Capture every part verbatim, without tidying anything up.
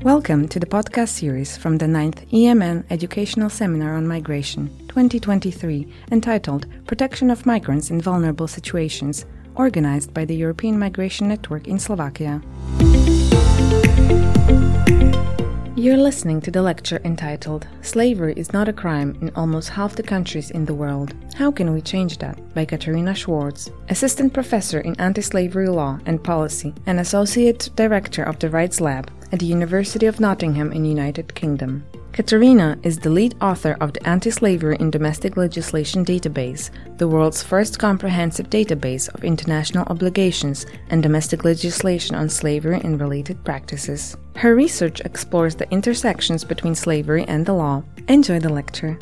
Welcome to the podcast series from the ninth E M N Educational Seminar on Migration twenty twenty-three, entitled Protection of Migrants in Vulnerable Situations, organized by the European Migration Network in Slovakia. You're listening to the lecture entitled Slavery is Not a Crime in Almost Half the Countries in the World. How Can We Change That? By Katarina Schwartz, Assistant Professor in Anti-Slavery Law and Policy and Associate Director of the Rights Lab at the University of Nottingham in the United Kingdom. Katarina is the lead author of the Anti-Slavery in Domestic Legislation Database, the world's first comprehensive database of international obligations and domestic legislation on slavery and related practices. Her research explores the intersections between slavery and the law. Enjoy the lecture.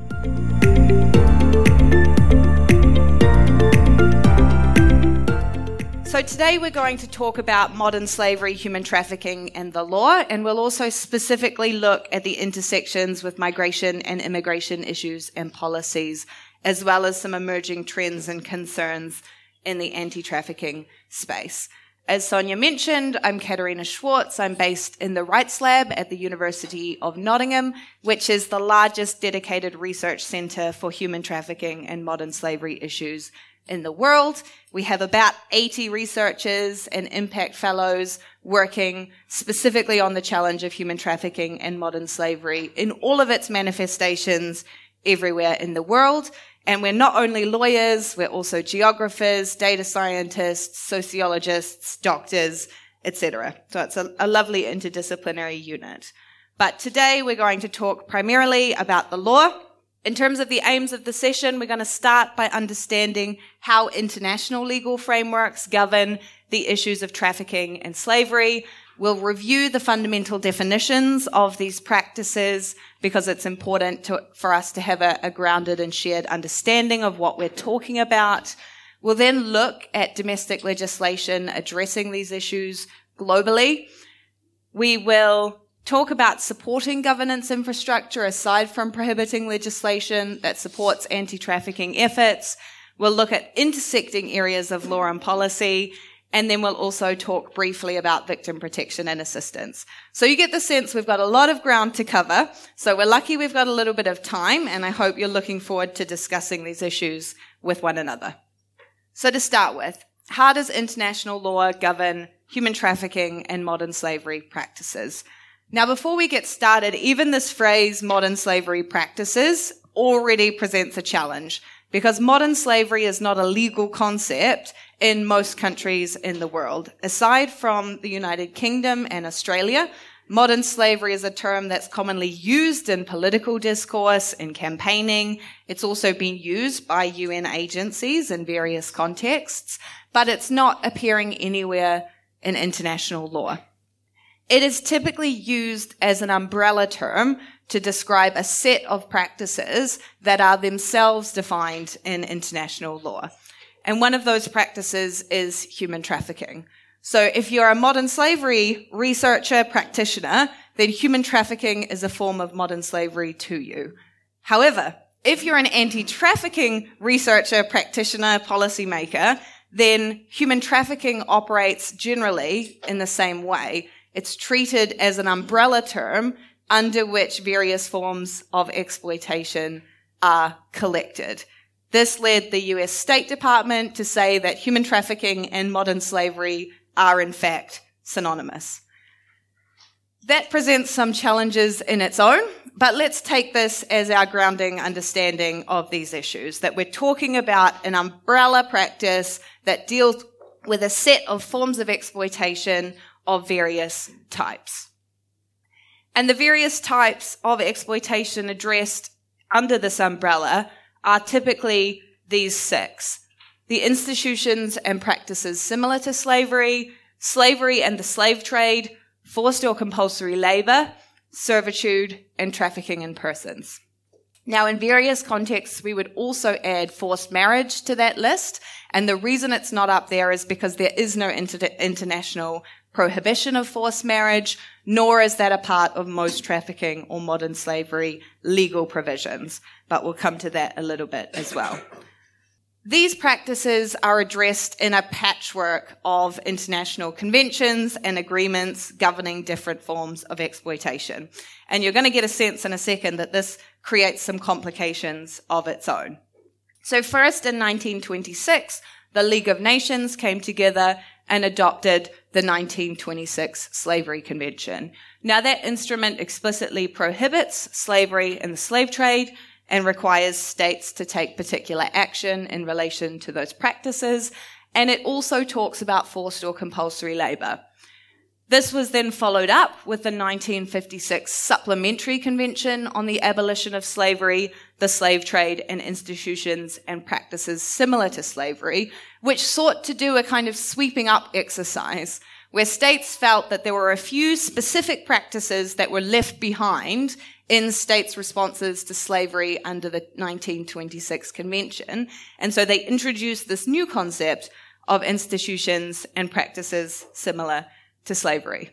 So today we're going to talk about modern slavery, human trafficking, and the law, and we'll also specifically look at the intersections with migration and immigration issues and policies, as well as some emerging trends and concerns in the anti-trafficking space. As Sonia mentioned, I'm Katarina Schwartz. I'm based in the Rights Lab at the University of Nottingham, which is the largest dedicated research centre for human trafficking and modern slavery issues in the world. We have about eighty researchers and impact fellows working specifically on the challenge of human trafficking and modern slavery in all of its manifestations everywhere in the world. And we're not only lawyers, we're also geographers, data scientists, sociologists, doctors, et cetera. So it's a, a lovely interdisciplinary unit. But today we're going to talk primarily about the law. In terms of the aims of the session, we're going to start by understanding how international legal frameworks govern the issues of trafficking and slavery. We'll review the fundamental definitions of these practices because it's important to, for us to have a, a grounded and shared understanding of what we're talking about. We'll then look at domestic legislation addressing these issues globally. We will talk about supporting governance infrastructure aside from prohibiting legislation that supports anti-trafficking efforts. We'll look at intersecting areas of law and policy, and then we'll also talk briefly about victim protection and assistance. So you get the sense we've got a lot of ground to cover. So we're lucky we've got a little bit of time, and I hope you're looking forward to discussing these issues with one another. So to start with, how does international law govern human trafficking and modern slavery practices? Now, before we get started, even this phrase, modern slavery practices, already presents a challenge because modern slavery is not a legal concept in most countries in the world. Aside from the United Kingdom and Australia, modern slavery is a term that's commonly used in political discourse, in campaigning. It's also been used by U N agencies in various contexts, but it's not appearing anywhere in international law. It is typically used as an umbrella term to describe a set of practices that are themselves defined in international law. And one of those practices is human trafficking. So if you're a modern slavery researcher, practitioner, then human trafficking is a form of modern slavery to you. However, if you're an anti-trafficking researcher, practitioner, policymaker, then human trafficking operates generally in the same way. It's treated as an umbrella term under which various forms of exploitation are collected. This led the U S State Department to say that human trafficking and modern slavery are in fact synonymous. That presents some challenges in its own, but let's take this as our grounding understanding of these issues, that we're talking about an umbrella practice that deals with a set of forms of exploitation of various types. And the various types of exploitation addressed under this umbrella are typically these six: the institutions and practices similar to slavery, slavery and the slave trade, forced or compulsory labor, servitude, and trafficking in persons. Now, in various contexts, we would also add forced marriage to that list, and the reason it's not up there is because there is no inter- international prohibition of forced marriage, nor is that a part of most trafficking or modern slavery legal provisions. But we'll come to that a little bit as well. These practices are addressed in a patchwork of international conventions and agreements governing different forms of exploitation. And you're going to get a sense in a second that this creates some complications of its own. So first, in nineteen twenty-six, the League of Nations came together and adopted the nineteen twenty-six Slavery Convention. Now, that instrument explicitly prohibits slavery and the slave trade and requires states to take particular action in relation to those practices. And it also talks about forced or compulsory labor. This was then followed up with the nineteen fifty-six Supplementary Convention on the Abolition of Slavery, the Slave Trade, and Institutions and Practices Similar to Slavery, which sought to do a kind of sweeping up exercise where states felt that there were a few specific practices that were left behind in states' responses to slavery under the nineteen twenty-six Convention. And so they introduced this new concept of institutions and practices similar to slavery.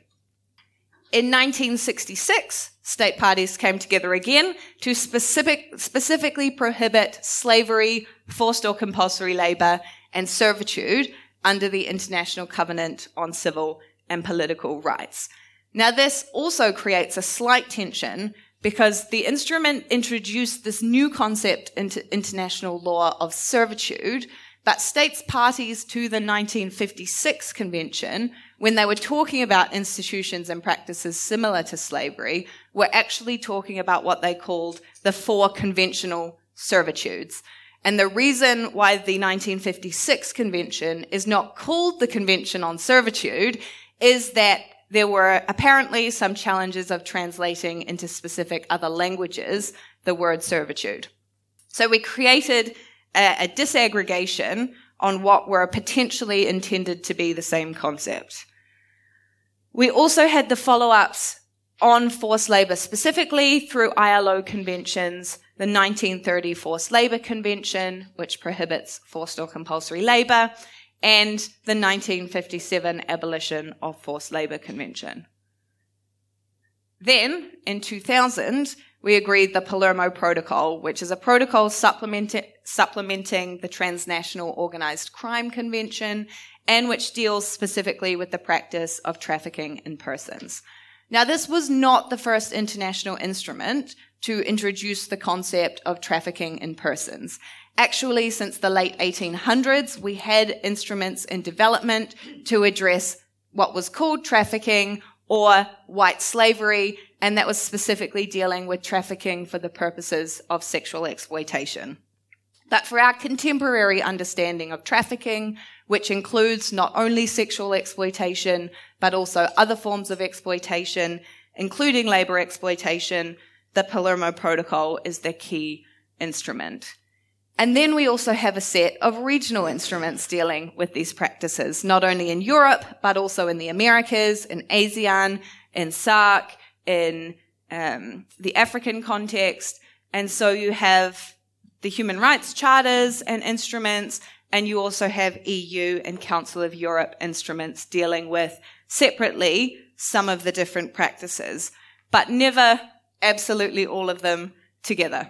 In nineteen sixty-six, state parties came together again to specific, specifically prohibit slavery, forced or compulsory labor, and servitude under the International Covenant on Civil and Political Rights. Now, this also creates a slight tension because the instrument introduced this new concept into international law of servitude, but states parties to the nineteen fifty-six Convention, when they were talking about institutions and practices similar to slavery, were actually talking about what they called the four conventional servitudes. And the reason why the nineteen fifty-six Convention is not called the Convention on Servitude is that there were apparently some challenges of translating into specific other languages the word servitude. So we created a, a disaggregation on what were potentially intended to be the same concept. We also had the follow-ups on forced labor, specifically through I L O conventions, the nineteen thirty Forced Labor Convention, which prohibits forced or compulsory labor, and the nineteen fifty-seven Abolition of Forced Labor Convention. Then, in two thousand, we agreed the Palermo Protocol, which is a protocol supplement- supplementing the Transnational Organized Crime Convention, and which deals specifically with the practice of trafficking in persons. Now, this was not the first international instrument to introduce the concept of trafficking in persons. Actually, since the late eighteen hundreds, we had instruments in development to address what was called trafficking or white slavery, and that was specifically dealing with trafficking for the purposes of sexual exploitation. But for our contemporary understanding of trafficking, which includes not only sexual exploitation, but also other forms of exploitation, including labor exploitation, the Palermo Protocol is the key instrument. And then we also have a set of regional instruments dealing with these practices, not only in Europe, but also in the Americas, in ASEAN, in SAARC, in um, the African context. And so you have the human rights charters and instruments, and you also have E U and Council of Europe instruments dealing with separately some of the different practices, but never absolutely all of them together.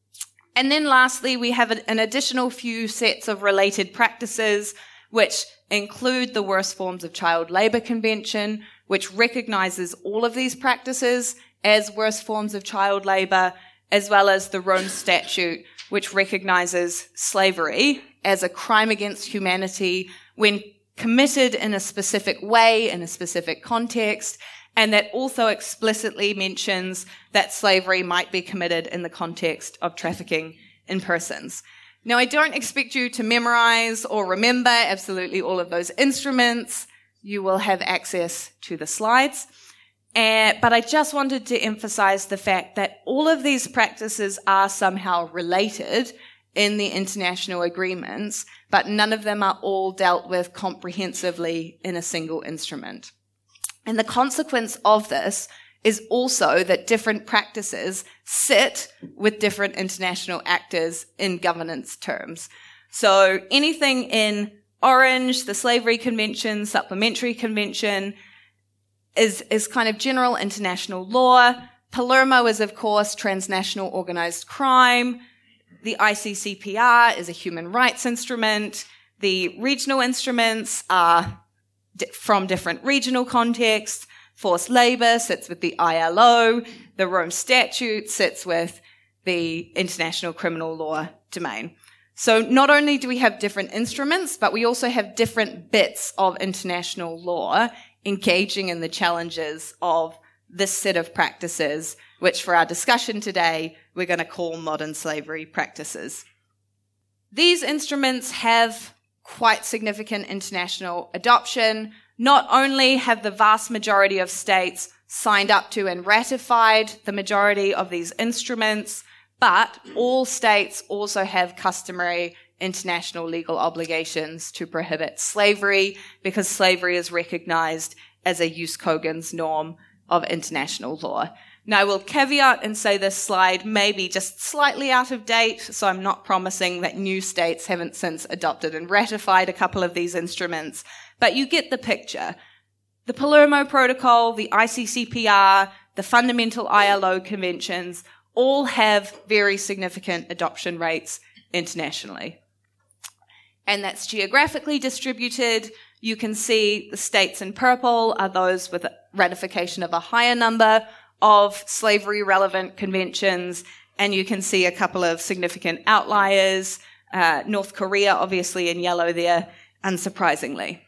And then lastly, we have an additional few sets of related practices, which include the Worst Forms of Child Labor Convention, which recognizes all of these practices as worst forms of child labor, as well as the Rome Statute, which recognizes slavery as a crime against humanity when committed in a specific way, in a specific context, and that also explicitly mentions that slavery might be committed in the context of trafficking in persons. Now, I don't expect you to memorize or remember absolutely all of those instruments. You will have access to the slides. Uh, but I just wanted to emphasize the fact that all of these practices are somehow related in the international agreements, but none of them are all dealt with comprehensively in a single instrument. And the consequence of this is also that different practices sit with different international actors in governance terms. So anything in orange, the Slavery Convention, Supplementary Convention, is, is kind of general international law. Palermo is, of course, transnational organized crime. The I C C P R is a human rights instrument. The regional instruments are di- from different regional contexts. Forced labour sits with the I L O. The Rome Statute sits with the international criminal law domain. So not only do we have different instruments, but we also have different bits of international law engaging in the challenges of this set of practices, which for our discussion today, we're going to call modern slavery practices. These instruments have quite significant international adoption. Not only have the vast majority of states signed up to and ratified the majority of these instruments, but all states also have customary international legal obligations to prohibit slavery because slavery is recognized as a jus cogens norm of international law. Now, I will caveat and say this slide may be just slightly out of date, so I'm not promising that new states haven't since adopted and ratified a couple of these instruments, but you get the picture. The Palermo Protocol, the I C C P R, the fundamental I L O conventions all have very significant adoption rates internationally. And that's geographically distributed. You can see the states in purple are those with ratification of a higher number of slavery-relevant conventions, and you can see a couple of significant outliers, uh, North Korea obviously in yellow there, unsurprisingly.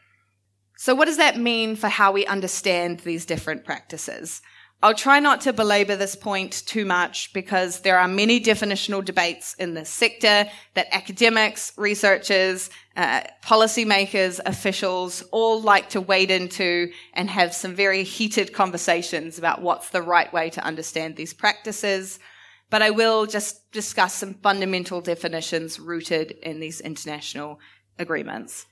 So what does that mean for how we understand these different practices? I'll try not to belabor this point too much because there are many definitional debates in this sector that academics, researchers, uh, policymakers, officials all like to wade into and have some very heated conversations about what's the right way to understand these practices. But I will just discuss some fundamental definitions rooted in these international agreements.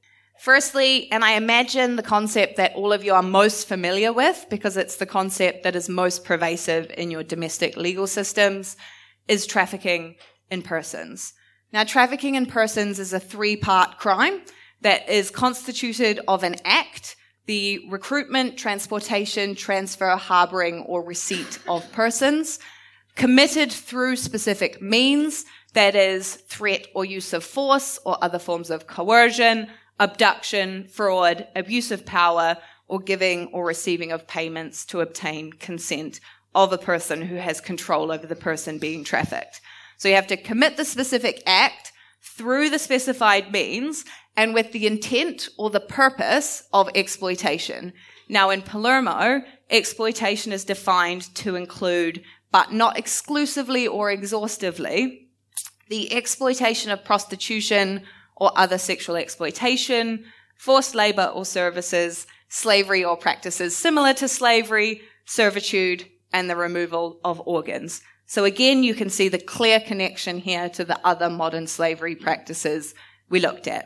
Firstly, and I imagine the concept that all of you are most familiar with, because it's the concept that is most pervasive in your domestic legal systems, is trafficking in persons. Now, trafficking in persons is a three-part crime that is constituted of an act, the recruitment, transportation, transfer, harboring, or receipt of persons, committed through specific means, that is, threat or use of force or other forms of coercion, abduction, fraud, abuse of power, or giving or receiving of payments to obtain consent of a person who has control over the person being trafficked. So you have to commit the specific act through the specified means and with the intent or the purpose of exploitation. Now in Palermo, exploitation is defined to include, but not exclusively or exhaustively, the exploitation of prostitution or other sexual exploitation, forced labor or services, slavery or practices similar to slavery, servitude, and the removal of organs. So again, you can see the clear connection here to the other modern slavery practices we looked at.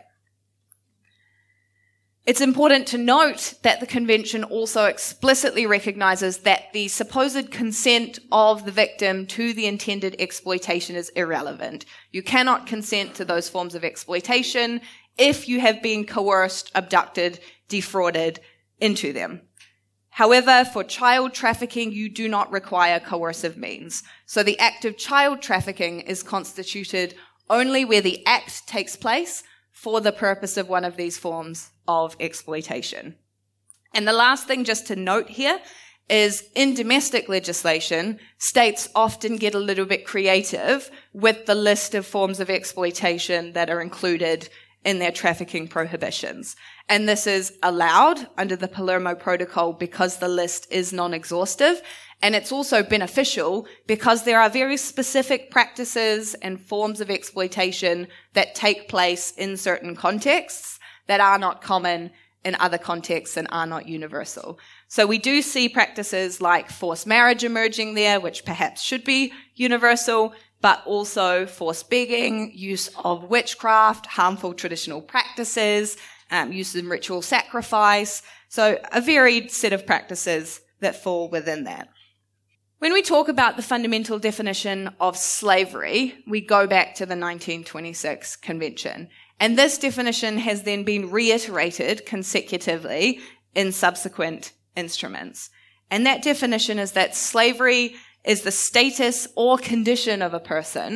It's important to note that the convention also explicitly recognizes that the supposed consent of the victim to the intended exploitation is irrelevant. You cannot consent to those forms of exploitation if you have been coerced, abducted, defrauded into them. However, for child trafficking, you do not require coercive means. So the act of child trafficking is constituted only where the act takes place for the purpose of one of these forms of exploitation. And the last thing just to note here is in domestic legislation, states often get a little bit creative with the list of forms of exploitation that are included in their trafficking prohibitions. And this is allowed under the Palermo Protocol because the list is non-exhaustive. And it's also beneficial because there are very specific practices and forms of exploitation that take place in certain contexts that are not common in other contexts and are not universal. So we do see practices like forced marriage emerging there, which perhaps should be universal, but also forced begging, use of witchcraft, harmful traditional practices, um, use of ritual sacrifice. So a varied set of practices that fall within that. When we talk about the fundamental definition of slavery, we go back to the nineteen twenty-six Convention. And this definition has then been reiterated consecutively in subsequent instruments. And that definition is that slavery is the status or condition of a person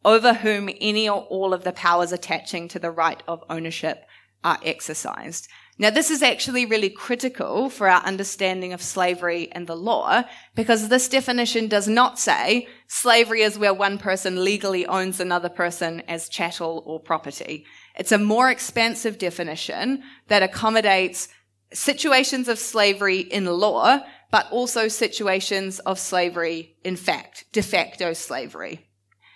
over whom any or all of the powers attaching to the right of ownership are exercised. Now, this is actually really critical for our understanding of slavery and the law, because this definition does not say slavery is where one person legally owns another person as chattel or property. It's a more expansive definition that accommodates situations of slavery in law, but also situations of slavery in fact, de facto slavery.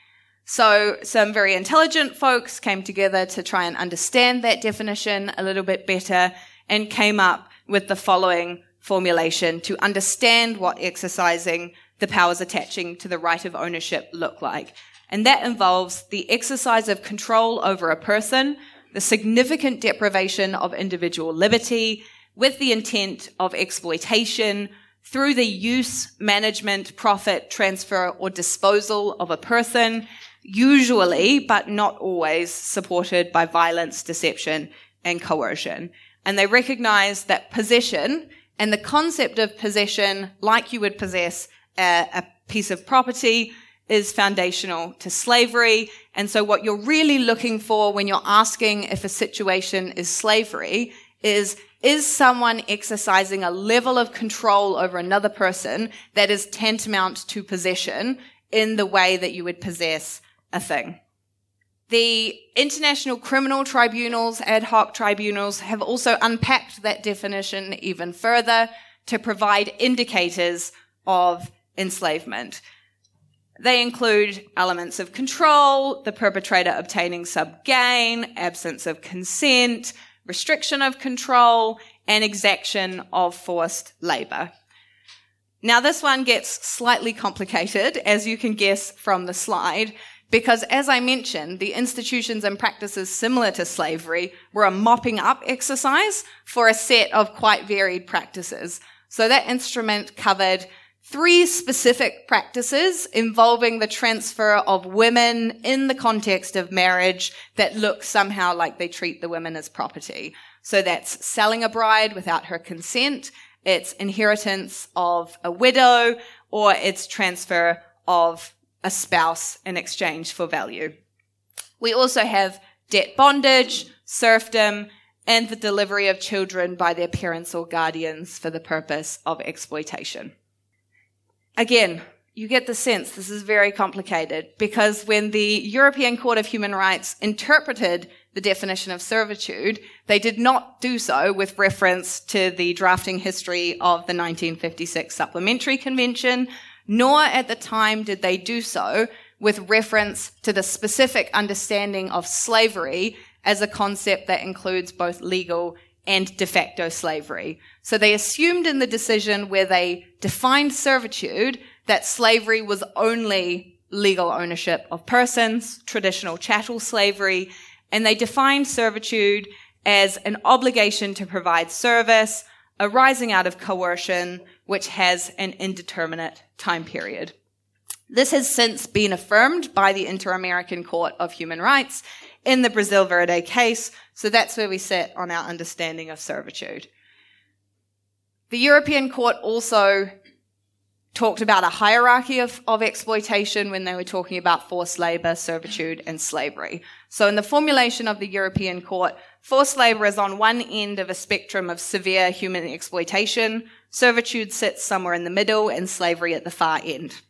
So some very intelligent folks came together to try and understand that definition a little bit better and came up with the following formulation to understand what exercising the powers attaching to the right of ownership look like. And that involves the exercise of control over a person, the significant deprivation of individual liberty with the intent of exploitation through the use, management, profit, transfer, or disposal of a person, usually, but not always, supported by violence, deception, and coercion. And they recognize that possession and the concept of possession, like you would possess a, a piece of property, is foundational to slavery. And so what you're really looking for when you're asking if a situation is slavery is, is someone exercising a level of control over another person that is tantamount to possession in the way that you would possess a thing. The international criminal tribunals, ad hoc tribunals, have also unpacked that definition even further to provide indicators of enslavement. They include elements of control, the perpetrator obtaining sub-gain, absence of consent, restriction of control, and exaction of forced labour. Now, this one gets slightly complicated, as you can guess from the slide, because, as I mentioned, the institutions and practices similar to slavery were a mopping up exercise for a set of quite varied practices. So that instrument covered three specific practices involving the transfer of women in the context of marriage that look somehow like they treat the women as property. So that's selling a bride without her consent, it's inheritance of a widow, or it's transfer of a spouse in exchange for value. We also have debt bondage, serfdom, and the delivery of children by their parents or guardians for the purpose of exploitation. Again, you get the sense this is very complicated, because when the European Court of Human Rights interpreted the definition of servitude, they did not do so with reference to the drafting history of the nineteen fifty-six Supplementary Convention, nor at the time did they do so with reference to the specific understanding of slavery as a concept that includes both legal and de facto slavery. So they assumed in the decision where they defined servitude that slavery was only legal ownership of persons, traditional chattel slavery, and they defined servitude as an obligation to provide service arising out of coercion, which has an indeterminate time period. This has since been affirmed by the Inter-American Court of Human Rights in the Brasil Verde case, so that's where we sit on our understanding of servitude. The European Court also talked about a hierarchy of, of exploitation when they were talking about forced labour, servitude, and slavery. So in the formulation of the European Court, forced labour is on one end of a spectrum of severe human exploitation, servitude sits somewhere in the middle, and slavery at the far end.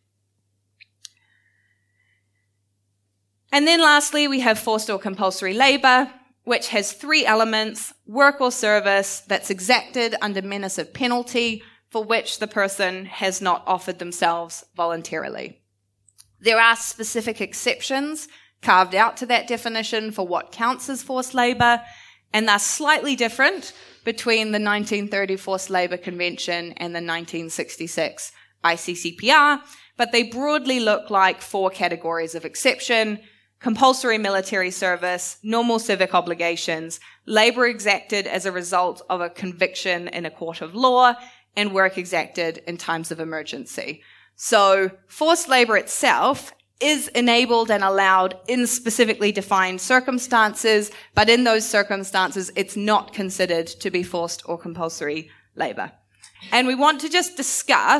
And then lastly, we have forced or compulsory labour, which has three elements: work or service that's exacted under menace of penalty, for which the person has not offered themselves voluntarily. There are specific exceptions carved out to that definition for what counts as forced labour, and they're slightly different between the nineteen thirty Forced Labour Convention and the nineteen sixty-six I C C P R, but they broadly look like four categories of exception: compulsory military service, normal civic obligations, labour exacted as a result of a conviction in a court of law, and work exacted in times of emergency. So forced labour itself is enabled and allowed in specifically defined circumstances, but in those circumstances, it's not considered to be forced or compulsory labour. And we want to just discuss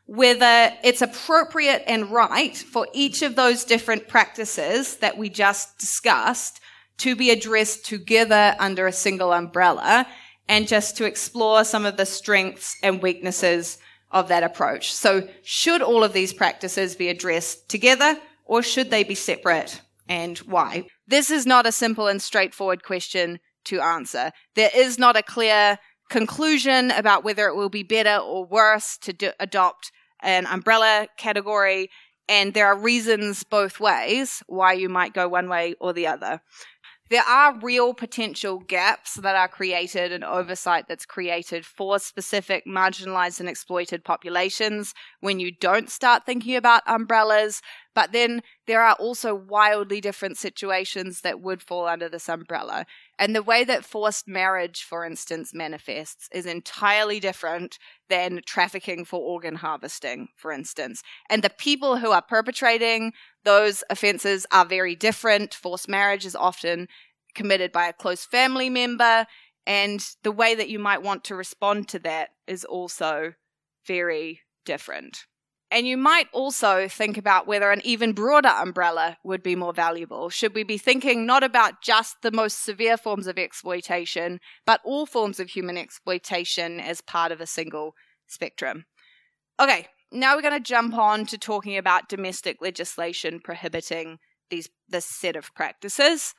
whether it's appropriate and right for each of those different practices that we just discussed to be addressed together under a single umbrella, and just to explore some of the strengths and weaknesses of that approach. So should all of these practices be addressed together, or should they be separate, and why? This is not a simple and straightforward question to answer. There is not a clear conclusion about whether it will be better or worse to do- adopt an umbrella category, and there are reasons both ways why you might go one way or the other. There are real potential gaps that are created and oversight that's created for specific marginalized and exploited populations when you don't start thinking about umbrellas, but then there are also wildly different situations that would fall under this umbrella. And the way that forced marriage, for instance, manifests is entirely different than trafficking for organ harvesting, for instance. And the people who are perpetrating those offenses are very different. Forced marriage is often committed by a close family member, and the way that you might want to respond to that is also very different. And you might also think about whether an even broader umbrella would be more valuable. Should we be thinking not about just the most severe forms of exploitation, but all forms of human exploitation as part of a single spectrum? Okay, now we're going to jump on to talking about domestic legislation prohibiting these this set of practices.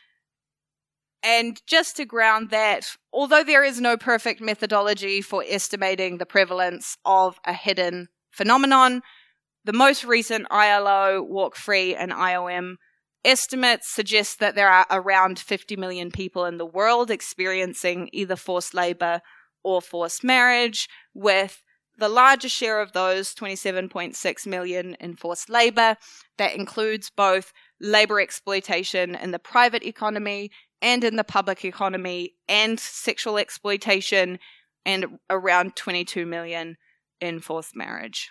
And just to ground that, although there is no perfect methodology for estimating the prevalence of a hidden phenomenon, the most recent I L O, Walk Free, and I O M estimates suggest that there are around fifty million people in the world experiencing either forced labor or forced marriage, with the largest share of those, twenty-seven point six million, in forced labor. That includes both labor exploitation in the private economy and in the public economy, and sexual exploitation, and around twenty-two million in forced marriage.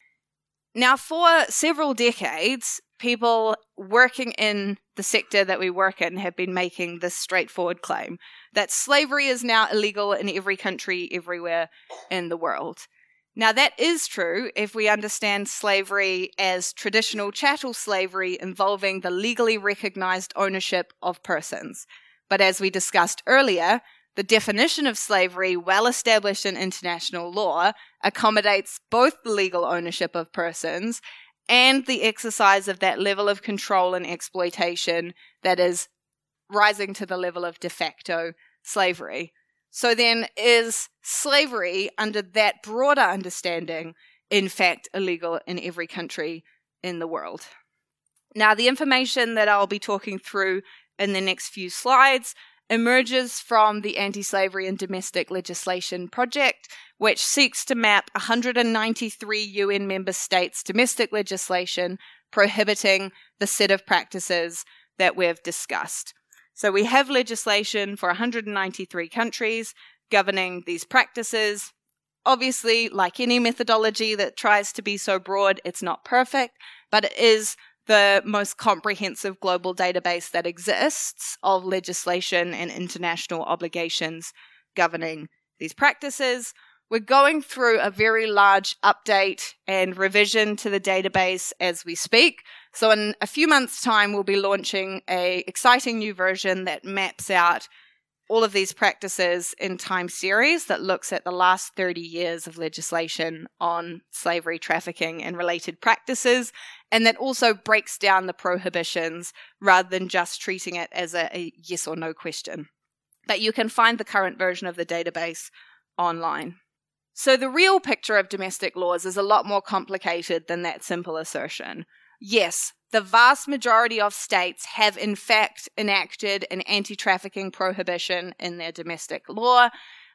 Now, for several decades, people working in the sector that we work in have been making this straightforward claim that slavery is now illegal in every country, everywhere in the world. Now, that is true if we understand slavery as traditional chattel slavery involving the legally recognized ownership of persons. But as we discussed earlier, the definition of slavery, well established in international law, accommodates both the legal ownership of persons and the exercise of that level of control and exploitation that is rising to the level of de facto slavery. So then, is slavery, under that broader understanding, in fact illegal in every country in the world? Now, the information that I'll be talking through in the next few slides emerges from the Anti-Slavery and Domestic Legislation Project, which seeks to map one hundred ninety-three U N member states' domestic legislation prohibiting the set of practices that we've discussed. So we have legislation for one hundred ninety-three countries governing these practices. Obviously, like any methodology that tries to be so broad, it's not perfect, but it is the most comprehensive global database that exists of legislation and international obligations governing these practices. We're going through a very large update and revision to the database as we speak. So in a few months' time, we'll be launching an exciting new version that maps out all of these practices in time series that looks at the last thirty years of legislation on slavery, trafficking, and related practices, and that also breaks down the prohibitions rather than just treating it as a, a yes or no question. But you can find the current version of the database online. So the real picture of domestic laws is a lot more complicated than that simple assertion. Yes, the vast majority of states have in fact enacted an anti-trafficking prohibition in their domestic law.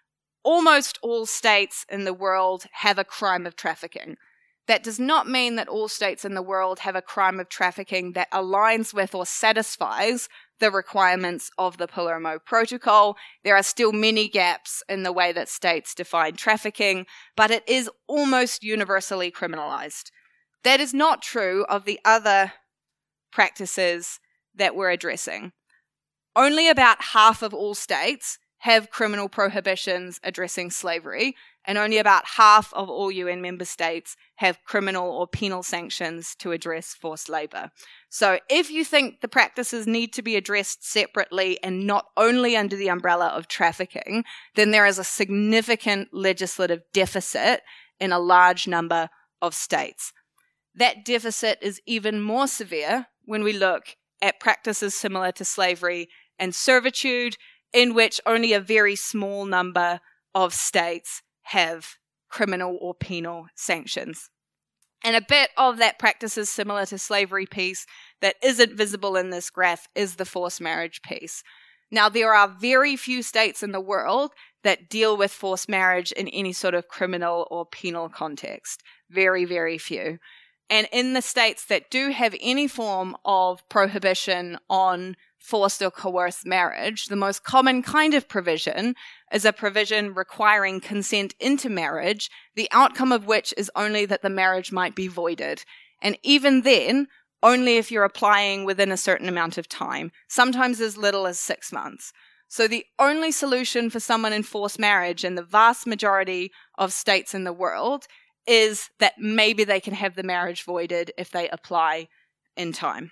Almost all states in the world have a crime of trafficking. That does not mean that all states in the world have a crime of trafficking that aligns with or satisfies the requirements of the Palermo Protocol. There are still many gaps in the way that states define trafficking, but it is almost universally criminalized. That is not true of the other practices that we're addressing. Only about half of all states have criminal prohibitions addressing slavery, and only about half of all U N member states have criminal or penal sanctions to address forced labor. So if you think the practices need to be addressed separately and not only under the umbrella of trafficking, then there is a significant legislative deficit in a large number of states. That deficit is even more severe when we look at practices similar to slavery and servitude, in which only a very small number of states have criminal or penal sanctions. And a bit of that practices similar to slavery piece that isn't visible in this graph is the forced marriage piece. Now, there are very few states in the world that deal with forced marriage in any sort of criminal or penal context. Very, very few. And in the states that do have any form of prohibition on forced or coerced marriage, the most common kind of provision is a provision requiring consent into marriage, the outcome of which is only that the marriage might be voided. And even then, only if you're applying within a certain amount of time, sometimes as little as six months. So the only solution for someone in forced marriage in the vast majority of states in the world is that maybe they can have the marriage voided if they apply in time.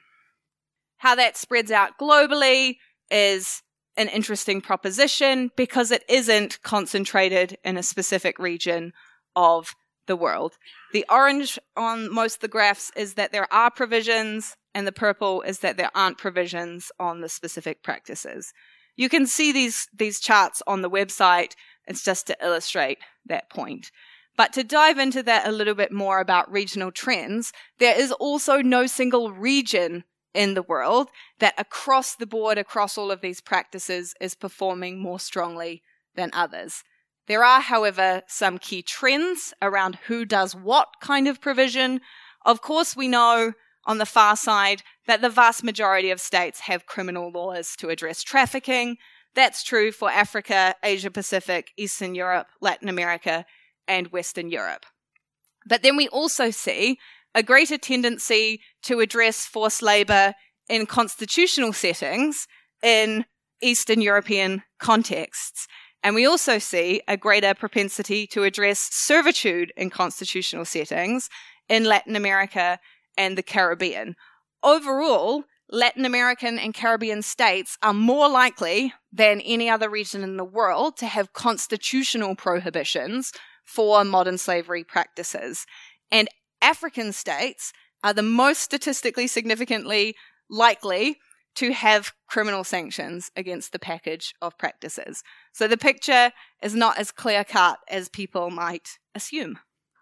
How that spreads out globally is an interesting proposition because it isn't concentrated in a specific region of the world. The orange on most of the graphs is that there are provisions, and the purple is that there aren't provisions on the specific practices. You can see these, these charts on the website. It's just to illustrate that point. But to dive into that a little bit more about regional trends, there is also no single region in the world that across the board, across all of these practices, is performing more strongly than others. There are, however, some key trends around who does what kind of provision. Of course, we know on the far side that the vast majority of states have criminal laws to address trafficking. That's true for Africa, Asia Pacific, Eastern Europe, Latin America, and Western Europe. But then we also see a greater tendency to address forced labor in constitutional settings in Eastern European contexts. And we also see a greater propensity to address servitude in constitutional settings in Latin America and the Caribbean. Overall, Latin American and Caribbean states are more likely than any other region in the world to have constitutional prohibitions for modern slavery practices. And African states are the most statistically significantly likely to have criminal sanctions against the package of practices. So the picture is not as clear-cut as people might assume.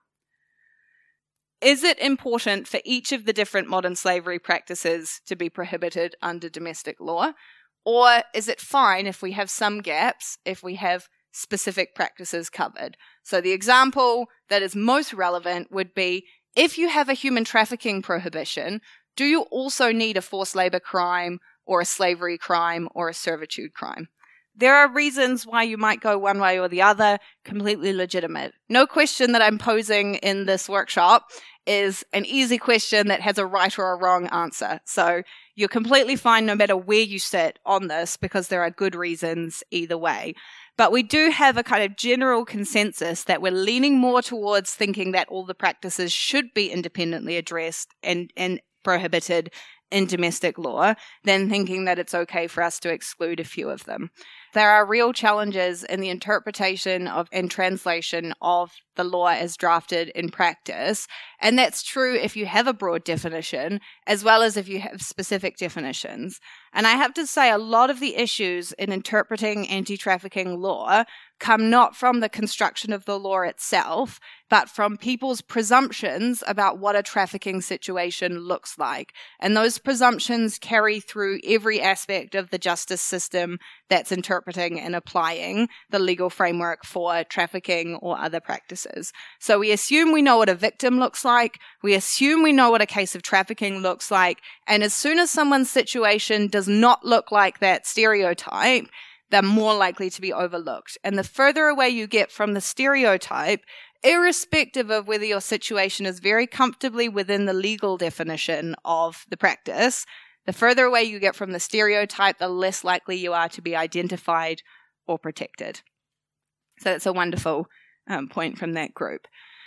Is it important for each of the different modern slavery practices to be prohibited under domestic law? Or is it fine if we have some gaps, if we have specific practices covered? So the example that is most relevant would be, if you have a human trafficking prohibition, do you also need a forced labor crime or a slavery crime or a servitude crime? There are reasons why you might go one way or the other, completely legitimate. No question that I'm posing in this workshop is an easy question that has a right or a wrong answer. So you're completely fine no matter where you sit on this, because there are good reasons either way. But we do have a kind of general consensus that we're leaning more towards thinking that all the practices should be independently addressed and, and prohibited in domestic law than thinking that it's okay for us to exclude a few of them. There are real challenges in the interpretation of and translation of the law as drafted in practice, and that's true if you have a broad definition as well as if you have specific definitions. And I have to say, a lot of the issues in interpreting anti-trafficking law come not from the construction of the law itself, but from people's presumptions about what a trafficking situation looks like. And those presumptions carry through every aspect of the justice system that's interpreting and applying the legal framework for trafficking or other practices. So we assume we know what a victim looks like, we assume we know what a case of trafficking looks like, and as soon as someone's situation does not look like that stereotype, they're more likely to be overlooked. And the further away you get from the stereotype, irrespective of whether your situation is very comfortably within the legal definition of the practice, the further away you get from the stereotype, the less likely you are to be identified or protected. So that's a wonderful um, point from that group.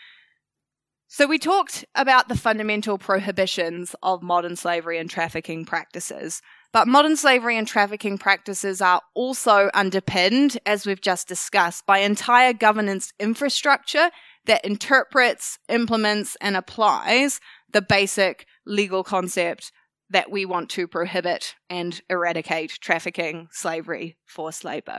So we talked about the fundamental prohibitions of modern slavery and trafficking practices, but modern slavery and trafficking practices are also underpinned, as we've just discussed, by entire governance infrastructure that interprets, implements, and applies the basic legal concept that we want to prohibit and eradicate trafficking, slavery, forced labor.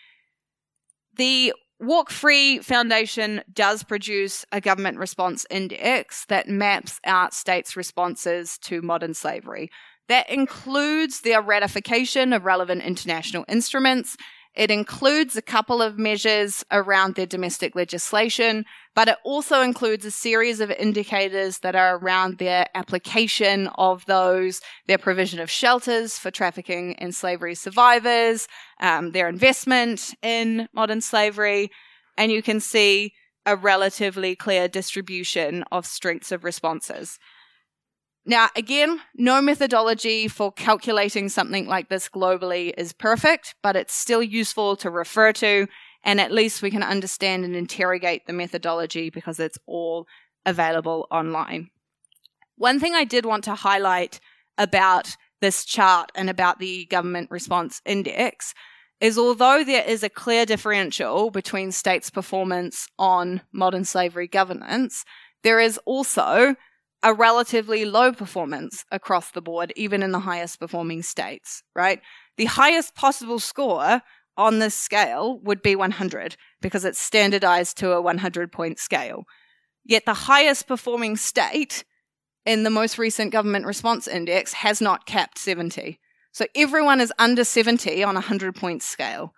The Walk Free Foundation does produce a government response index that maps out states' responses to modern slavery. That includes their ratification of relevant international instruments. It includes a couple of measures around their domestic legislation, but it also includes a series of indicators that are around their application of those, their provision of shelters for trafficking and slavery survivors, um, their investment in modern slavery, and you can see a relatively clear distribution of strengths of responses. Now, again, no methodology for calculating something like this globally is perfect, but it's still useful to refer to, and at least we can understand and interrogate the methodology because it's all available online. One thing I did want to highlight about this chart and about the Government Response Index is although there is a clear differential between states' performance on modern slavery governance, there is also a relatively low performance across the board, even in the highest performing states, right? The highest possible score on this scale would be one hundred because it's standardized to a one hundred point scale. Yet the highest performing state in the most recent Government Response Index has not capped seventy. So everyone is under seventy on a one hundred point scale.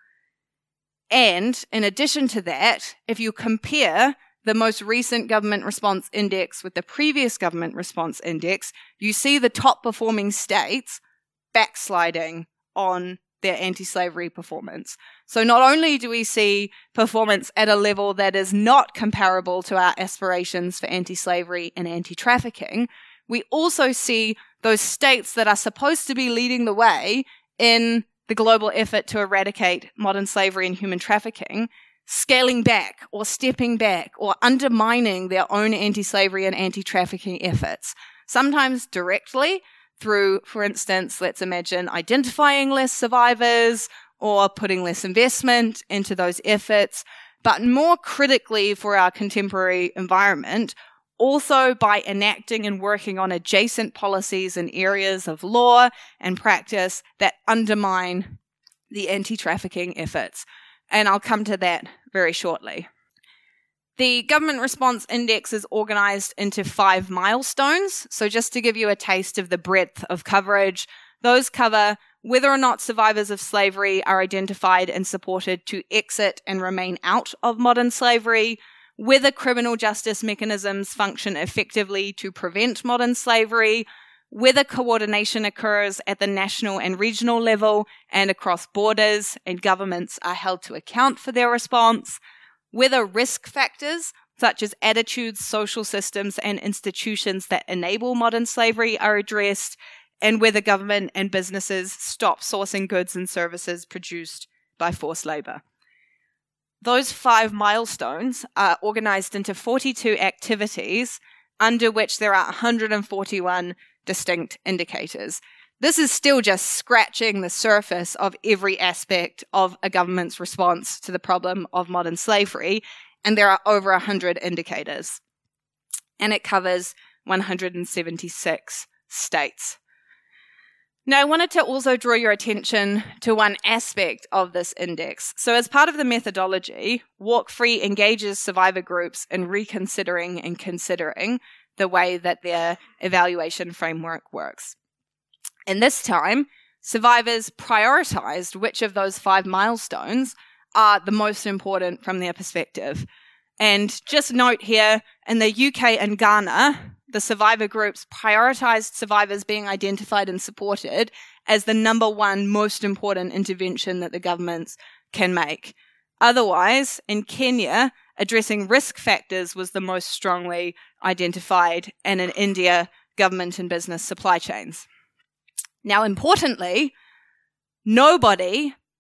And in addition to that, if you compare the most recent Government Response Index with the previous Government Response Index, you see the top performing states backsliding on their anti-slavery performance. So not only do we see performance at a level that is not comparable to our aspirations for anti-slavery and anti-trafficking, we also see those states that are supposed to be leading the way in the global effort to eradicate modern slavery and human trafficking scaling back or stepping back or undermining their own anti-slavery and anti-trafficking efforts, sometimes directly through, for instance, let's imagine identifying less survivors or putting less investment into those efforts, but more critically for our contemporary environment, also by enacting and working on adjacent policies in areas of law and practice that undermine the anti-trafficking efforts. And I'll come to that very shortly. The Government Response Index is organized into five milestones. So just to give you a taste of the breadth of coverage, those cover whether or not survivors of slavery are identified and supported to exit and remain out of modern slavery, whether criminal justice mechanisms function effectively to prevent modern slavery, whether coordination occurs at the national and regional level and across borders and governments are held to account for their response, whether risk factors such as attitudes, social systems, and institutions that enable modern slavery are addressed, and whether government and businesses stop sourcing goods and services produced by forced labor. Those five milestones are organized into forty-two activities under which there are one hundred forty-one distinct indicators. This is still just scratching the surface of every aspect of a government's response to the problem of modern slavery, and there are over one hundred indicators. And it covers one hundred seventy-six states. Now, I wanted to also draw your attention to one aspect of this index. So as part of the methodology, Walk Free engages survivor groups in reconsidering and considering the way that their evaluation framework works. And this time, survivors prioritized which of those five milestones are the most important from their perspective. And just note here, in the U K and Ghana, the survivor groups prioritized survivors being identified and supported as the number one most important intervention that the governments can make. Otherwise, in Kenya, addressing risk factors was the most strongly identified, and in India, government and business supply chains. Now, importantly, nobody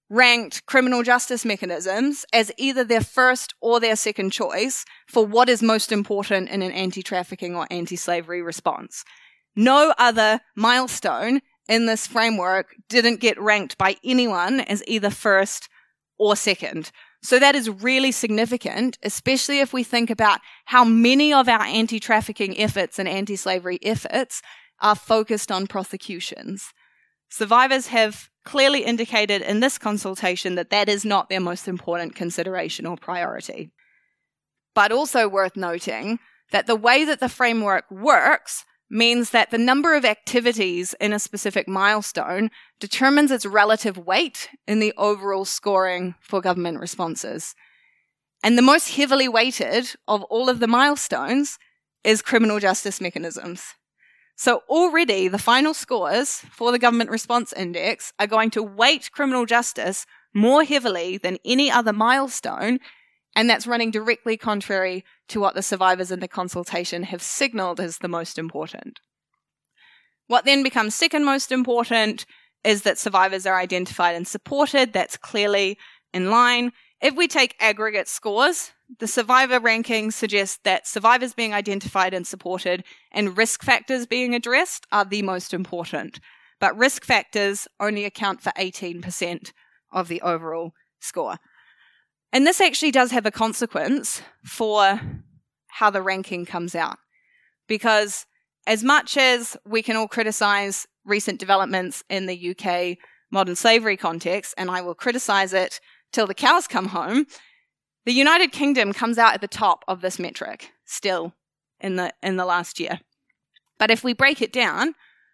ranked criminal justice mechanisms as either their first or their second choice for what is most important in an anti-trafficking or anti-slavery response. No other milestone in this framework didn't get ranked by anyone as either first or second. So that is really significant, especially if we think about how many of our anti-trafficking efforts and anti-slavery efforts are focused on prosecutions. Survivors have clearly indicated in this consultation that that is not their most important consideration or priority. But also worth noting that the way that the framework works means that the number of activities in a specific milestone determines its relative weight in the overall scoring for government responses. And the most heavily weighted of all of the milestones is criminal justice mechanisms. So already the final scores for the Government Response Index are going to weight criminal justice more heavily than any other milestone, and that's running directly contrary to what the survivors in the consultation have signalled as the most important. What then becomes second most important is that survivors are identified and supported. That's clearly in line. If we take aggregate scores, the survivor rankings suggest that survivors being identified and supported and risk factors being addressed are the most important. But risk factors only account for eighteen percent of the overall score. And this actually does have a consequence for how the ranking comes out. Because as much as we can all criticize recent developments in the U K modern slavery context, and I will criticize it till the cows come home, the United Kingdom comes out at the top of this metric still in the in the last year. But if we break it down,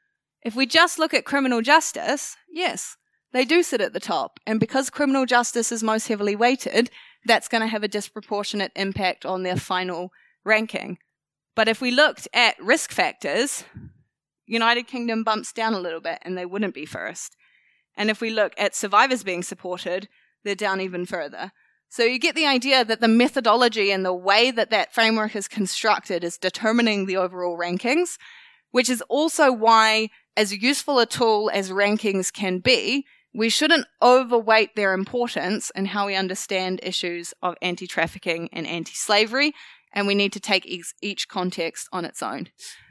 if we just look at criminal justice, yes, they do sit at the top. And because criminal justice is most heavily weighted, that's going to have a disproportionate impact on their final ranking. But if we looked at risk factors, United Kingdom bumps down a little bit and they wouldn't be first. And if we look at survivors being supported, they're down even further. So you get the idea that the methodology and the way that that framework is constructed is determining the overall rankings, which is also why, as useful a tool as rankings can be, we shouldn't overweight their importance in how we understand issues of anti-trafficking and anti-slavery, and we need to take each, each context on its own.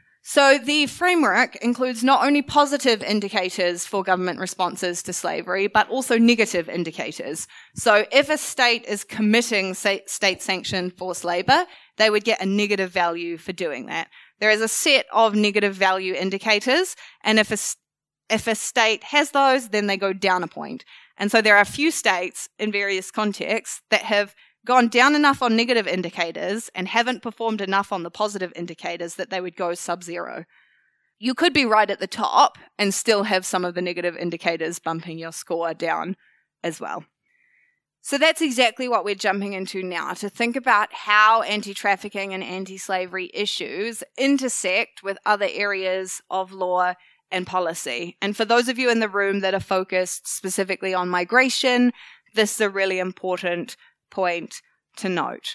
So the framework includes not only positive indicators for government responses to slavery, but also negative indicators. So if a state is committing state-sanctioned forced labour, they would get a negative value for doing that. There is a set of negative value indicators, and if a, if a state has those, then they go down a point. And so there are a few states in various contexts that have gone down enough on negative indicators and haven't performed enough on the positive indicators that they would go sub-zero. You could be right at the top and still have some of the negative indicators bumping your score down as well. So that's exactly what we're jumping into now, to think about how anti-trafficking and anti-slavery issues intersect with other areas of law and policy. And for those of you in the room that are focused specifically on migration, this is a really important point to note.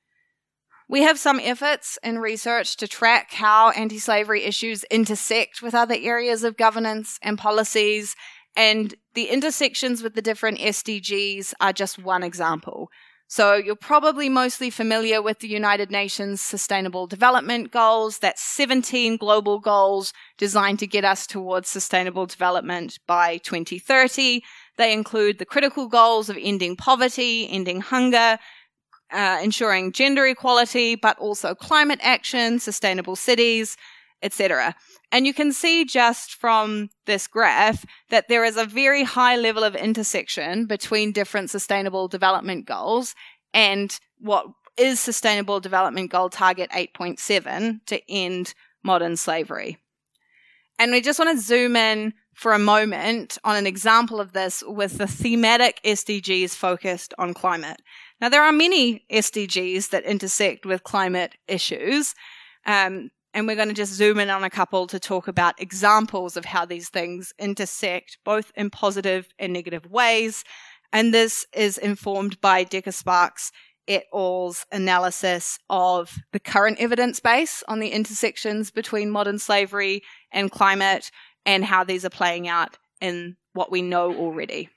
We have some efforts in research to track how anti-slavery issues intersect with other areas of governance and policies, and the intersections with the different S D Gs are just one example. So you're probably mostly familiar with the United Nations Sustainable Development Goals. That's seventeen global goals designed to get us towards sustainable development by twenty thirty. They include the critical goals of ending poverty, ending hunger, uh, ensuring gender equality, but also climate action, sustainable cities, et cetera. And you can see just from this graph that there is a very high level of intersection between different sustainable development goals and what is Sustainable Development Goal Target eight point seven to end modern slavery. And we just want to zoom in for a moment on an example of this with the thematic S D Gs focused on climate. Now, there are many S D Gs that intersect with climate issues, um, and we're going to just zoom in on a couple to talk about examples of how these things intersect, both in positive and negative ways. And this is informed by Decker Sparks et al.'s analysis of the current evidence base on the intersections between modern slavery and climate, and how these are playing out in what we know already.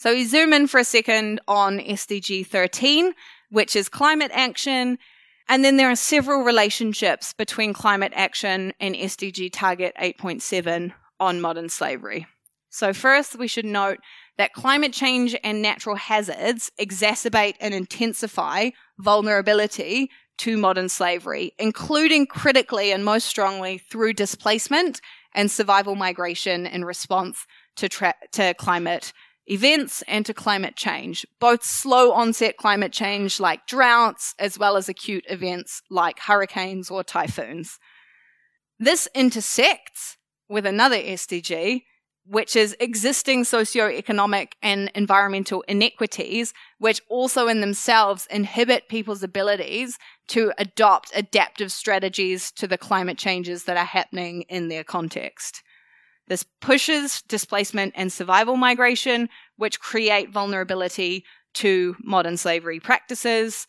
So we zoom in for a second on S D G thirteen, which is climate action. And then there are several relationships between climate action and S D G target eight point seven on modern slavery. So first, we should note that climate change and natural hazards exacerbate and intensify vulnerability to modern slavery, including critically and most strongly through displacement and survival migration in response to, tra- to climate events and to climate change, both slow onset climate change like droughts, as well as acute events like hurricanes or typhoons. This intersects with another S D G, which is existing socioeconomic and environmental inequities, which also in themselves inhibit people's abilities to adopt adaptive strategies to the climate changes that are happening in their context. This pushes displacement and survival migration, which create vulnerability to modern slavery practices.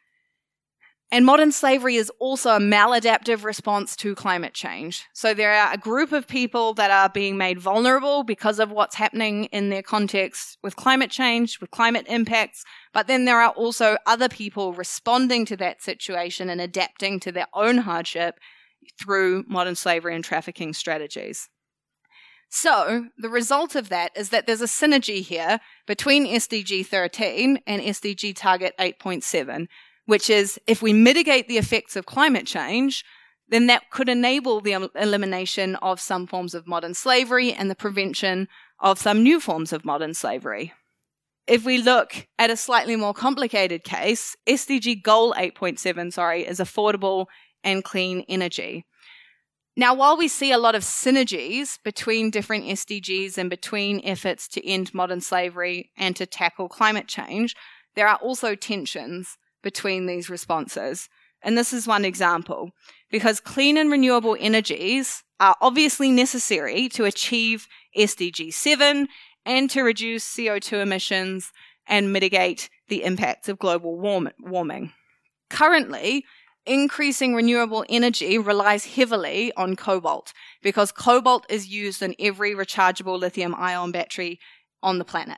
And modern slavery is also a maladaptive response to climate change. So there are a group of people that are being made vulnerable because of what's happening in their context with climate change, with climate impacts. But then there are also other people responding to that situation and adapting to their own hardship through modern slavery and trafficking strategies. So the result of that is that there's a synergy here between S D G thirteen and S D G target eight point seven, which is if we mitigate the effects of climate change, then that could enable the elimination of some forms of modern slavery and the prevention of some new forms of modern slavery. If we look at a slightly more complicated case, S D G goal eight point seven, sorry, is affordable and clean energy. Now, while we see a lot of synergies between different S D Gs and between efforts to end modern slavery and to tackle climate change, there are also tensions between these responses. And this is one example, because clean and renewable energies are obviously necessary to achieve S D G seven and to reduce C O two emissions and mitigate the impacts of global warm- warming. Currently, increasing renewable energy relies heavily on cobalt, because cobalt is used in every rechargeable lithium-ion battery on the planet.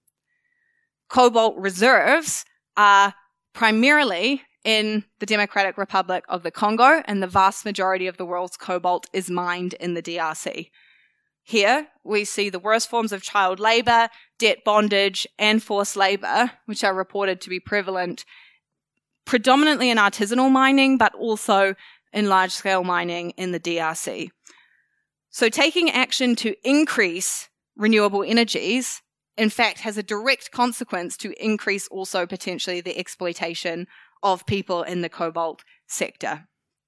Cobalt reserves are primarily in the Democratic Republic of the Congo, and the vast majority of the world's cobalt is mined in the D R C. Here, we see the worst forms of child labor, debt bondage, and forced labor, which are reported to be prevalent predominantly in artisanal mining, but also in large-scale mining in the D R C. So taking action to increase renewable energies, in fact, has a direct consequence to increase also potentially the exploitation of people in the cobalt sector.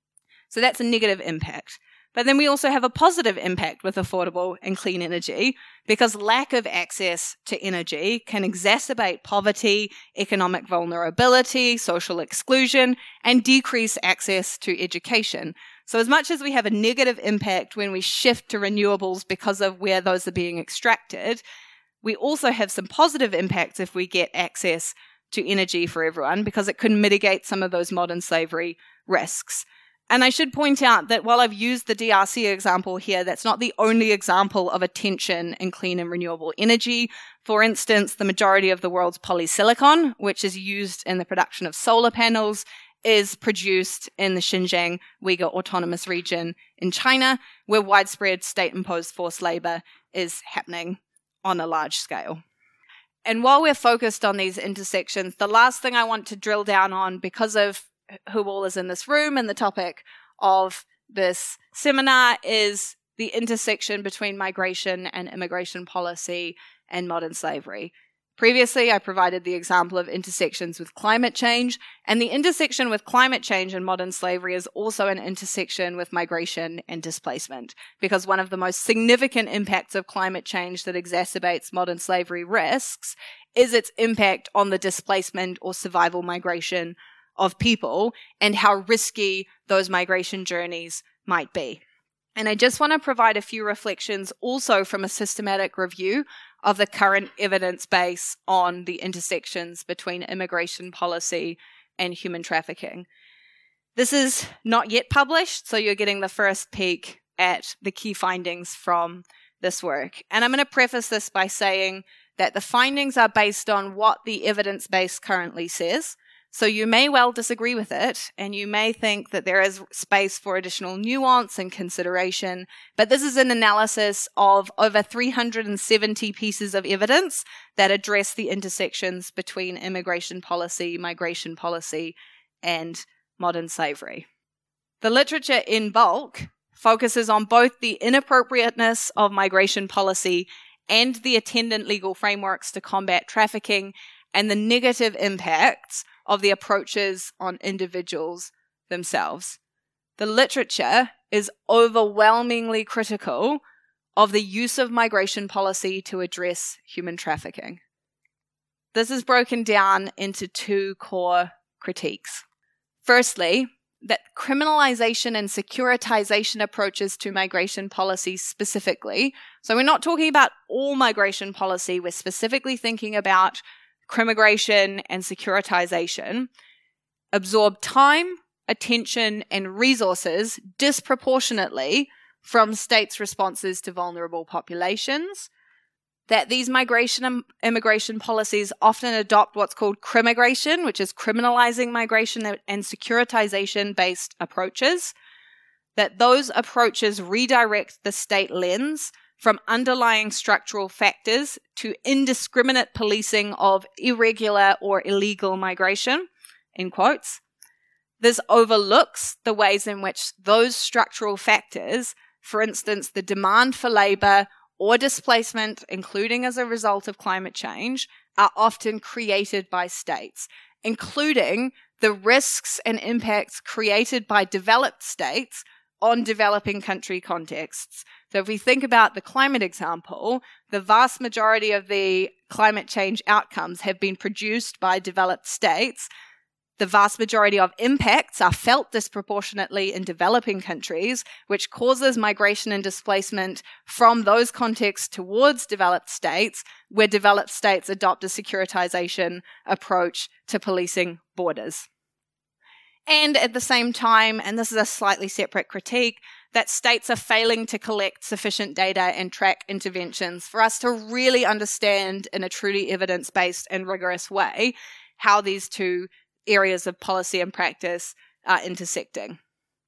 So that's a negative impact. But then we also have a positive impact with affordable and clean energy, because lack of access to energy can exacerbate poverty, economic vulnerability, social exclusion, and decrease access to education. So as much as we have a negative impact when we shift to renewables because of where those are being extracted, we also have some positive impacts if we get access to energy for everyone, because it could mitigate some of those modern slavery risks. And I should point out that while I've used the D R C example here, that's not the only example of a tension in clean and renewable energy. For instance, the majority of the world's polysilicon, which is used in the production of solar panels, is produced in the Xinjiang Uyghur Autonomous Region in China, where widespread state-imposed forced labor is happening on a large scale. And while we're focused on these intersections, the last thing I want to drill down on, because of who all is in this room and the topic of this seminar, is the intersection between migration and immigration policy and modern slavery. Previously, I provided the example of intersections with climate change, and the intersection with climate change and modern slavery is also an intersection with migration and displacement, because one of the most significant impacts of climate change that exacerbates modern slavery risks is its impact on the displacement or survival migration of people and how risky those migration journeys might be. And I just want to provide a few reflections also from a systematic review of the current evidence base on the intersections between immigration policy and human trafficking. This is not yet published, so you're getting the first peek at the key findings from this work. And I'm going to preface this by saying that the findings are based on what the evidence base currently says. So you may well disagree with it, and you may think that there is space for additional nuance and consideration, but this is an analysis of over three hundred seventy pieces of evidence that address the intersections between immigration policy, migration policy, and modern slavery. The literature in bulk focuses on both the inappropriateness of migration policy and the attendant legal frameworks to combat trafficking, and the negative impacts of the approaches on individuals themselves. The literature is overwhelmingly critical of the use of migration policy to address human trafficking. This is broken down into two core critiques. Firstly, that criminalization and securitization approaches to migration policy specifically, so we're not talking about all migration policy, we're specifically thinking about crimmigration and securitization, absorb time, attention, and resources disproportionately from states' responses to vulnerable populations, that these migration and immigration policies often adopt what's called crimmigration, which is criminalizing migration and securitization-based approaches, that those approaches redirect the state lens from underlying structural factors to indiscriminate policing of irregular or illegal migration, in quotes. This overlooks the ways in which those structural factors, for instance, the demand for labor or displacement, including as a result of climate change, are often created by states, including the risks and impacts created by developed states on developing country contexts. So if we think about the climate example, the vast majority of the climate change outcomes have been produced by developed states. The vast majority of impacts are felt disproportionately in developing countries, which causes migration and displacement from those contexts towards developed states, where developed states adopt a securitization approach to policing borders. And at the same time, and this is a slightly separate critique, that states are failing to collect sufficient data and track interventions for us to really understand in a truly evidence-based and rigorous way how these two areas of policy and practice are intersecting.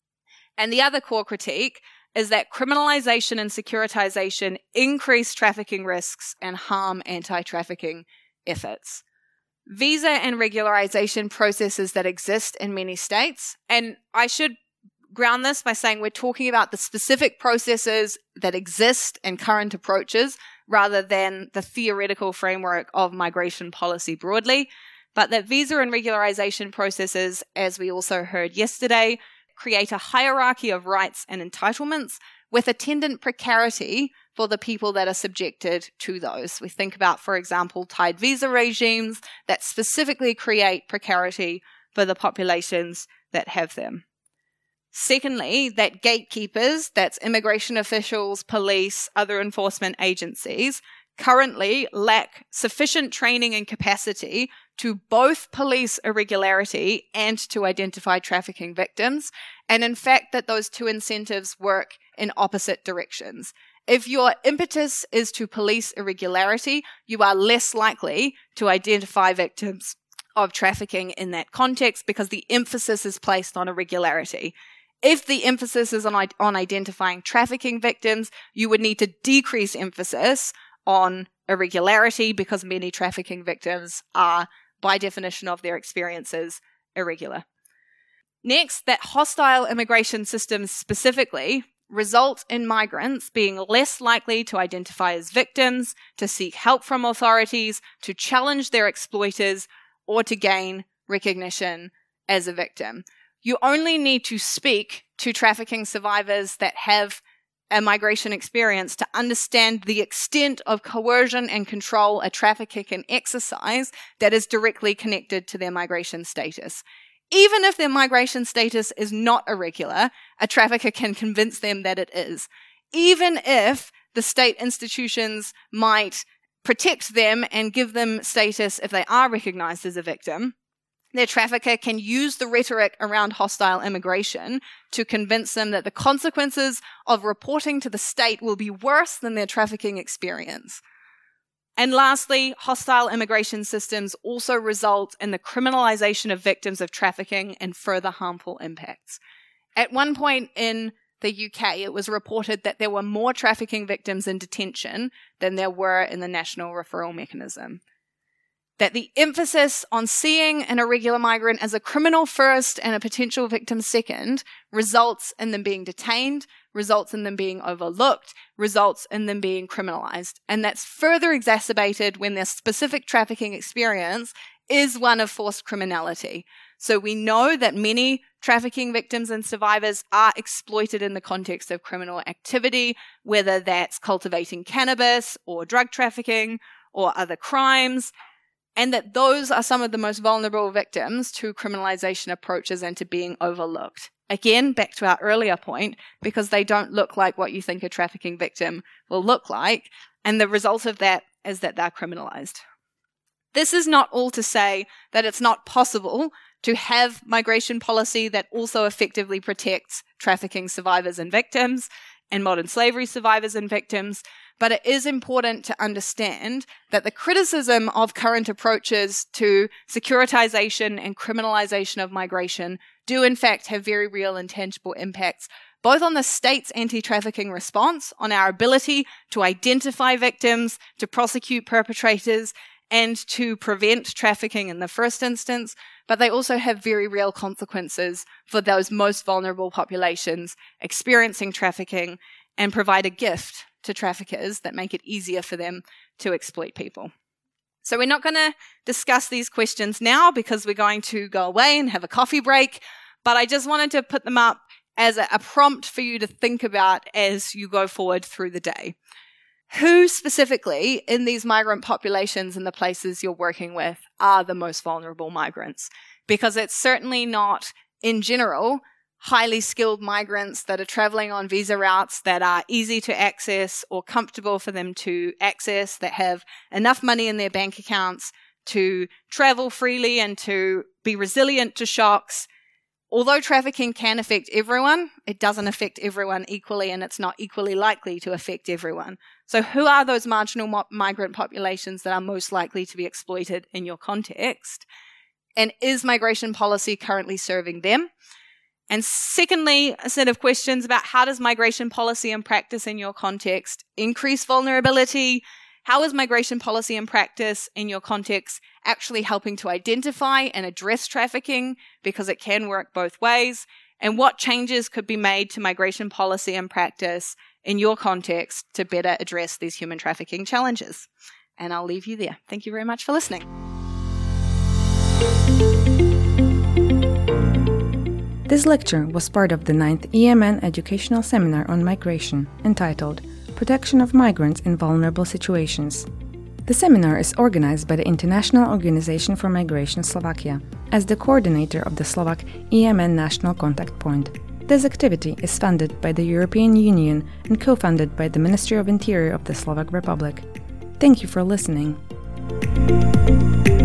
And the other core critique is that criminalization and securitization increase trafficking risks and harm anti-trafficking efforts. Visa and regularization processes that exist in many states, and I should ground this by saying we're talking about the specific processes that exist and current approaches rather than the theoretical framework of migration policy broadly, but that visa and regularization processes, as we also heard yesterday, create a hierarchy of rights and entitlements with attendant precarity for the people that are subjected to those. We think about, for example, tied visa regimes that specifically create precarity for the populations that have them. Secondly, that gatekeepers, that's immigration officials, police, other enforcement agencies, currently lack sufficient training and capacity to both police irregularity and to identify trafficking victims, and in fact that those two incentives work in opposite directions. If your impetus is to police irregularity, you are less likely to identify victims of trafficking in that context because the emphasis is placed on irregularity. If the emphasis is on, on identifying trafficking victims, you would need to decrease emphasis on irregularity because many trafficking victims are, by definition of their experiences, irregular. Next, that hostile immigration systems specifically result in migrants being less likely to identify as victims, to seek help from authorities, to challenge their exploiters, or to gain recognition as a victim. You only need to speak to trafficking survivors that have a migration experience to understand the extent of coercion and control a trafficker can exercise that is directly connected to their migration status. Even if their migration status is not irregular, a trafficker can convince them that it is. Even if the state institutions might protect them and give them status if they are recognized as a victim, their trafficker can use the rhetoric around hostile immigration to convince them that the consequences of reporting to the state will be worse than their trafficking experience. And lastly, hostile immigration systems also result in the criminalization of victims of trafficking and further harmful impacts. At one point in the U K, it was reported that there were more trafficking victims in detention than there were in the National Referral Mechanism. That the emphasis on seeing an irregular migrant as a criminal first and a potential victim second results in them being detained, results in them being overlooked, results in them being criminalized. And that's further exacerbated when their specific trafficking experience is one of forced criminality. So we know that many trafficking victims and survivors are exploited in the context of criminal activity, whether that's cultivating cannabis or drug trafficking or other crimes, and that those are some of the most vulnerable victims to criminalization approaches and to being overlooked. Again, back to our earlier point, because they don't look like what you think a trafficking victim will look like, and the result of that is that they're criminalized. This is not all to say that it's not possible to have migration policy that also effectively protects trafficking survivors and victims and modern slavery survivors and victims, but it is important to understand that the criticism of current approaches to securitization and criminalization of migration do in fact have very real and tangible impacts, both on the state's anti-trafficking response, on our ability to identify victims, to prosecute perpetrators, and to prevent trafficking in the first instance, but they also have very real consequences for those most vulnerable populations experiencing trafficking and provide a gift to traffickers that make it easier for them to exploit people. So we're not going to discuss these questions now because we're going to go away and have a coffee break, but I just wanted to put them up as a, a prompt for you to think about as you go forward through the day. Who specifically in these migrant populations in the places you're working with are the most vulnerable migrants? Because it's certainly not, in general, highly skilled migrants that are traveling on visa routes that are easy to access or comfortable for them to access, that have enough money in their bank accounts to travel freely and to be resilient to shocks. Although trafficking can affect everyone, it doesn't affect everyone equally, and it's not equally likely to affect everyone. So who are those marginal mo- migrant populations that are most likely to be exploited in your context? And is migration policy currently serving them? And secondly, a set of questions about how does migration policy and practice in your context increase vulnerability? How is migration policy and practice in your context actually helping to identify and address trafficking, because it can work both ways? And what changes could be made to migration policy and practice in your context to better address these human trafficking challenges? And I'll leave you there. Thank you very much for listening. This lecture was part of the ninth E M N Educational Seminar on Migration, entitled Protection of Migrants in Vulnerable Situations. The seminar is organized by the International Organization for Migration Slovakia as the coordinator of the Slovak E M N National Contact Point. This activity is funded by the European Union and co-funded by the Ministry of Interior of the Slovak Republic. Thank you for listening.